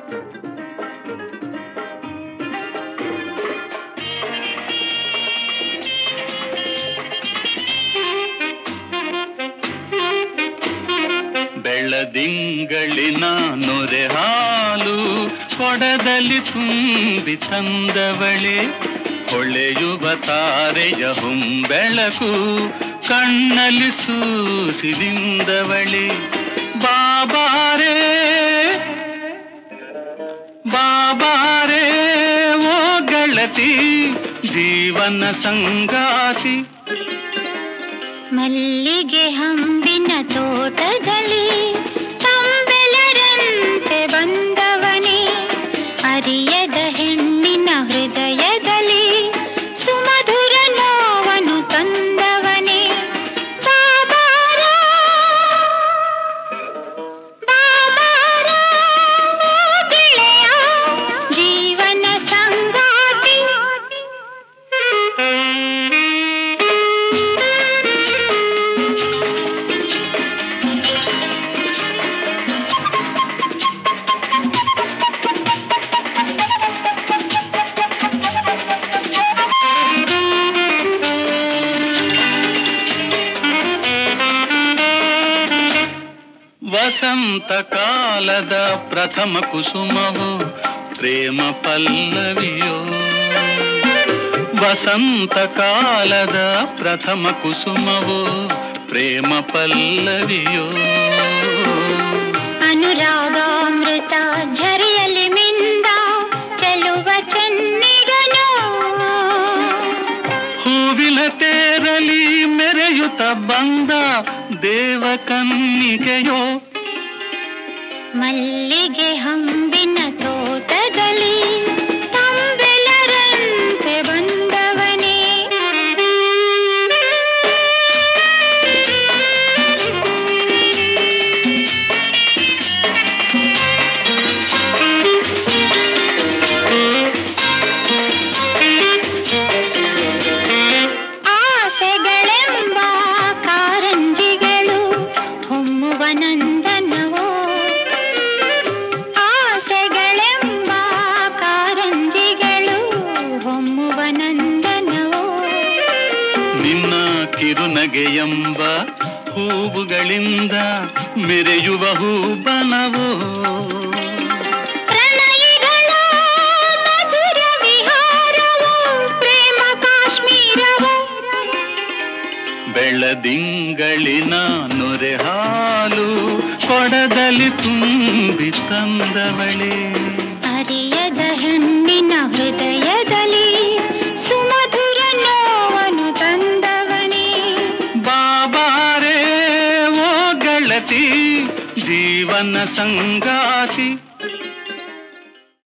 ಬೆಳದಿಂಗಳಿನ ನೊರೆ ಹಾಲು ಕೊಡದಲ್ಲಿ ತುಂಬಿ ತಂದವಳೆ, ಹೊಳೆಯುವ ತಾರೆಯ ಹೊಂಬೆಳಕು ಕಣ್ಣಲ್ಲಿ ಸೂಸಿದಿಂದವಳೆ. ಬಾಬಾರೇ ಬಾಬಾರೇ ಓ ಗೆಳತಿ, ಜೀವನ ಸಂಗಾತಿ. ಮಲ್ಲಿಗೆ ಹಂಬಿನ ತೋಟದಲ್ಲಿ ತಂಬೆಲರಂತೆ ಬಂದವನೇ, ಅರಿಯದ ಹೆಣ್ಣಿನ ಹೃದಯದಲ್ಲಿ ಸುಮಧುರ ನೋವನ್ನು ತಂದವನೇ. ಬಾಬಾರ ಬಾಬಾರ ಓ ಗೆಳೆಯ, ಜೀವನ ಸಂಗಾತಿ. ವಸಂತ ಕಾಲದ ಪ್ರಥಮ ಕುಸುಮವು ಪ್ರೇಮ ಪಲ್ಲವಿಯೋ, ವಸಂತ ಕಾಲದ ಪ್ರಥಮ ಕುಸುಮವು ಪ್ರೇಮ ಪಲ್ಲವಿಯೋ. ಅನುರಾಗಾಮೃತ ಝರಿಯಲಿ ಮಿಂದ ಚೆಲುವ ಚೆನ್ನಿಗನು, ಹೂವಿನ ತೇರಲಿ ಮೆರೆಯುತ್ತ ಬಂದ ದೇವ ಕನ್ನಿಕೆಯೋ. ಮಲ್ಲಿಗೆ ಹಂಬಿನ ತೋಟದಲ್ಲಿ ತಂಬೆಲರಂತೆ ಬಂದವನೇ. ಆಸೆಗಳೆಂಬ ಕಾರಂಜಿಗಳು ಹೊಮ್ಮುವ ನಂದನವೋ, ಆಸೆಗಳೆಂಬ ಕಾರಂಜಿಗಳು ಹೊಮ್ಮುವ ನಂದನವೋ. ನಿನ್ನ ಕಿರುನಗೆಯೆಂಬ ಹೂವುಗಳಿಂದ ಮೆರೆಯುವ ಹೂಬನವೋ. ಪ್ರಣಯಿಗಳ ಮಧುರ ವಿಹಾರವೋ, ಪ್ರೇಮ ಕಾಶ್ಮೀರವೋ. ಬೆಳದಿಂಗಳಿನ ನೊರೆ ಹಾಲು ಕೊಡದಲ್ಲಿ ತುಂಬಿ ತಂದವಳೆ, ಅರಿಯದ ಹೆಣ್ಣಿನ ಹೃದಯದಲ್ಲಿ ಸುಮಧುರ ನೋವನ್ನು ತಂದವನೇ. ಬಾಬಾರೇ ಓ ಗೆಳತಿ, ಜೀವನ ಸಂಗಾತಿ.